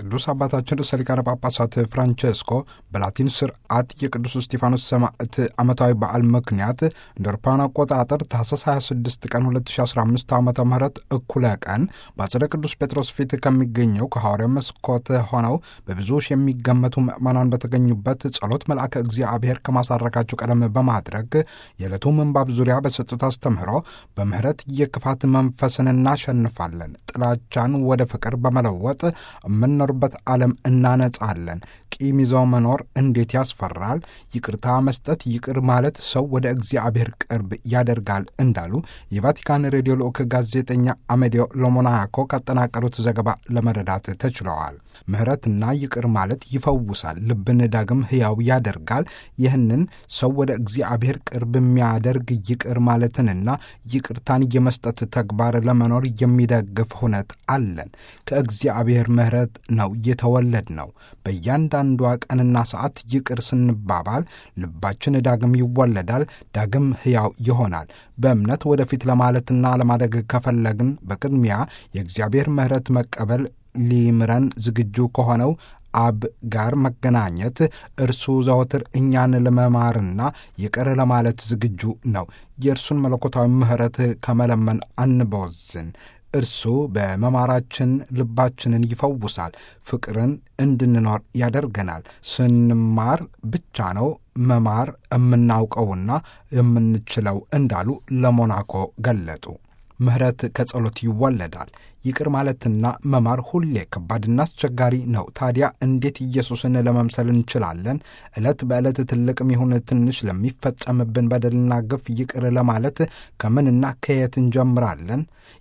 ቅዱስ አባታችን ርዕሰ ሊቃነ ጳጳሳት ፍራንቼስኮ በላቲን ስርዓት የቅዱስ እስጢፋኖስ ሰማዕት ዓመታዊ በዓል ምክንያት እንደ አውሮፓውያን አቆጣጠር ታኅሳስ 26 ቀን 2015 ዓ ም እኩለ ቀን በአጸደ ቅዱስ ጴጥሮስ ፊት ከሚገኘው ከሐዋርያው መስኮት ሆነው በብዙ ሺህ የሚገመቱ ምዕመናን በተገኙበት ጸሎት መልአከ እግዚአብሔር ከማሳረጋቸው ቀደም በማድረግ የዕለቱ ምንባብ ዙሪያ በሰጡት አስተምህሮ በምህረት የክፋት መንፈስን እናሸንፋለን፣ ጥላቻን ወደ ፍቅር በመለወጥ የምንኖርበት ዓለም እናነጻለን። ቂም ይዘው መኖር እንዴት ያስፈራል! ይቅርታ መስጠት፣ ይቅር ማለት ሰው ወደ እግዚአብሔር ቅርብ ያደርጋል እንዳሉ የቫቲካን ሬዲዮ ልዑክ ጋዜጠኛ አሜዲዮ ሎሞናኮ ካጠናቀሩት ዘገባ ለመረዳት ተችለዋል። ምህረትና ይቅር ማለት ይፈውሳል፣ ልብን ዳግም ሕያው ያደርጋል። ይህንን ሰው ወደ እግዚአብሔር ቅርብ የሚያደርግ ይቅር ማለትንና ይቅርታን የመስጠት ተግባር ለመኖር የሚደግፍ ሁነት አለን። ከእግዚአብሔር ምህረት ነው የተወለድ ነው። በእያንዳንዷ ቀንና ሰዓት ይቅር ስንባባል ልባችን ዳግም ይወለዳል፣ ዳግም ሕያው ይሆናል። በእምነት ወደፊት ለማለትና ለማደግ ከፈለግን በቅድሚያ የእግዚአብሔር ምህረት መቀበል ሊምረን ዝግጁ ከሆነው አብ ጋር መገናኘት፣ እርሱ ዘወትር እኛን ለመማርና ይቅር ለማለት ዝግጁ ነው። የእርሱን መለኮታዊ ምህረት ከመለመን አንቦዝን። እርሱ በመማራችን ልባችንን ይፈውሳል፣ ፍቅርን እንድንኖር ያደርገናል። ስንማር ብቻ ነው መማር የምናውቀውና የምንችለው እንዳሉ ለሞናኮ ገለጡ። ምህረት ከጸሎት ይወለዳል። ይቅር ማለትና መማር ሁሌ ከባድና አስቸጋሪ ነው። ታዲያ እንዴት ኢየሱስን ለመምሰል እንችላለን? ዕለት በዕለት ትልቅም ይሁን ትንሽ ለሚፈጸምብን በደልና ግፍ ይቅር ለማለት ከምንና ከየት እንጀምራለን?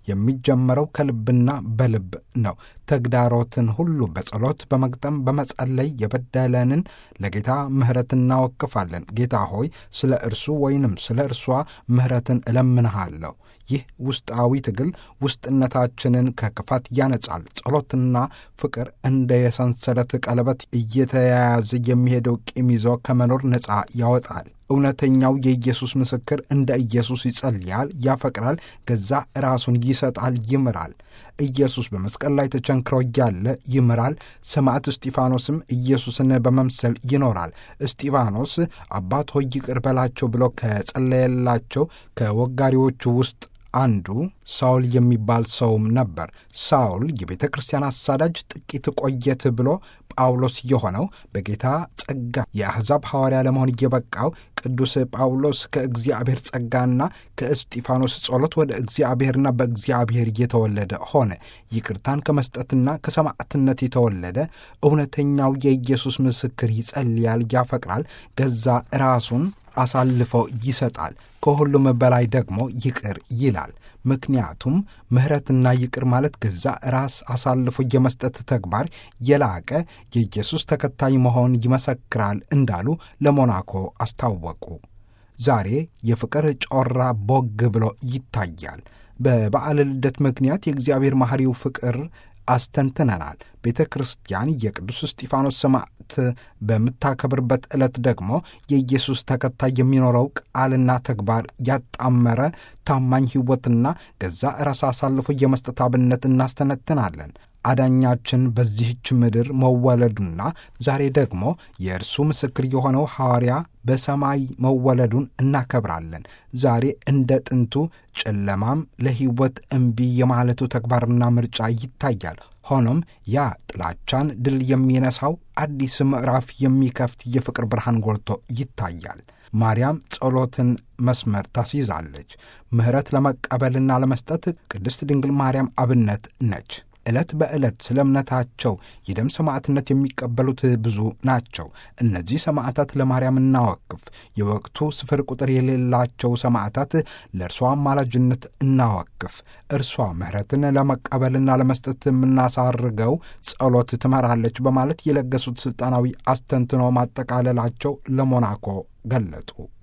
የሚጀመረው ከልብና በልብ ነው። ተግዳሮትን ሁሉ በጸሎት በመግጠም በመጸለይ የበደለንን ለጌታ ምህረት እናወክፋለን። ጌታ ሆይ ስለ እርሱ ወይንም ስለ እርሷ ምህረትን እለምንሃለሁ። ይህ ውስጣዊ ትግል ውስጥነታችንን ከክፋት ያነጻል። ጸሎትና ፍቅር እንደ የሰንሰለት ቀለበት እየተያያዘ የሚሄደው ቂም ይዞ ከመኖር ነፃ ያወጣል። እውነተኛው የኢየሱስ ምስክር እንደ ኢየሱስ ይጸልያል፣ ያፈቅራል፣ ገዛ ራሱን ይሰጣል፣ ይምራል። ኢየሱስ በመስቀል ላይ ተቸንክሮ እያለ ይምራል። ሰማዕት እስጢፋኖስም ኢየሱስን በመምሰል ይኖራል። እስጢፋኖስ አባት ሆይ ይቅር በላቸው ብሎ ከጸለየላቸው ከወጋሪዎቹ ውስጥ አንዱ ሳውል የሚባል ሰውም ነበር። ሳውል የቤተ ክርስቲያን አሳዳጅ፣ ጥቂት ቆየት ብሎ ጳውሎስ የሆነው በጌታ ጸጋ የአሕዛብ ሐዋርያ ለመሆን እየበቃው ቅዱስ ጳውሎስ ከእግዚአብሔር ጸጋና ከእስጢፋኖስ ጸሎት ወደ እግዚአብሔርና በእግዚአብሔር የተወለደ ሆነ። ይቅርታን ከመስጠትና ከሰማዕትነት የተወለደ እውነተኛው የኢየሱስ ምስክር ይጸልያል፣ ያፈቅራል፣ ገዛ ራሱን አሳልፎ ይሰጣል። ከሁሉም በላይ ደግሞ ይቅር ይላል። ምክንያቱም ምህረትና ይቅር ማለት ገዛ ራስ አሳልፎ የመስጠት ተግባር የላቀ የኢየሱስ ተከታይ መሆን ይመሰክራል እንዳሉ ለሞናኮ አስታወቁ። ዛሬ የፍቅር ጮራ ቦግ ብሎ ይታያል። በበዓለ ልደት ምክንያት የእግዚአብሔር መሐሪው ፍቅር አስተንትነናል። ቤተ ክርስቲያን የቅዱስ እስጢፋኖስ ሰማዕት በምታከብርበት ዕለት ደግሞ የኢየሱስ ተከታይ የሚኖረው ቃልና ተግባር ያጣመረ ታማኝ ሕይወትና ገዛ ራስ አሳልፎ የመስጠት አብነት እናስተነትናለን። አዳኛችን በዚህች ምድር መወለዱና ዛሬ ደግሞ የእርሱ ምስክር የሆነው ሐዋርያ በሰማይ መወለዱን እናከብራለን። ዛሬ እንደ ጥንቱ ጨለማም ለሕይወት እምቢ የማለቱ ተግባርና ምርጫ ይታያል። ሆኖም ያ ጥላቻን ድል የሚነሳው አዲስ ምዕራፍ የሚከፍት የፍቅር ብርሃን ጎልቶ ይታያል። ማርያም ጸሎትን መስመር ታስይዛለች። ምህረት ለመቀበልና ለመስጠት ቅድስት ድንግል ማርያም አብነት ነች። ዕለት በዕለት ስለ እምነታቸው የደም ሰማዕትነት የሚቀበሉት ብዙ ናቸው። እነዚህ ሰማዕታት ለማርያም እናወክፍ። የወቅቱ ስፍር ቁጥር የሌላቸው ሰማዕታት ለእርሷ አማላጅነት እናወክፍ። እርሷ ምህረትን ለመቀበልና ለመስጠት የምናሳርገው ጸሎት ትመራለች በማለት የለገሱት ሥልጣናዊ አስተንትኖ ማጠቃለላቸው ለሞናኮ ገለጡ።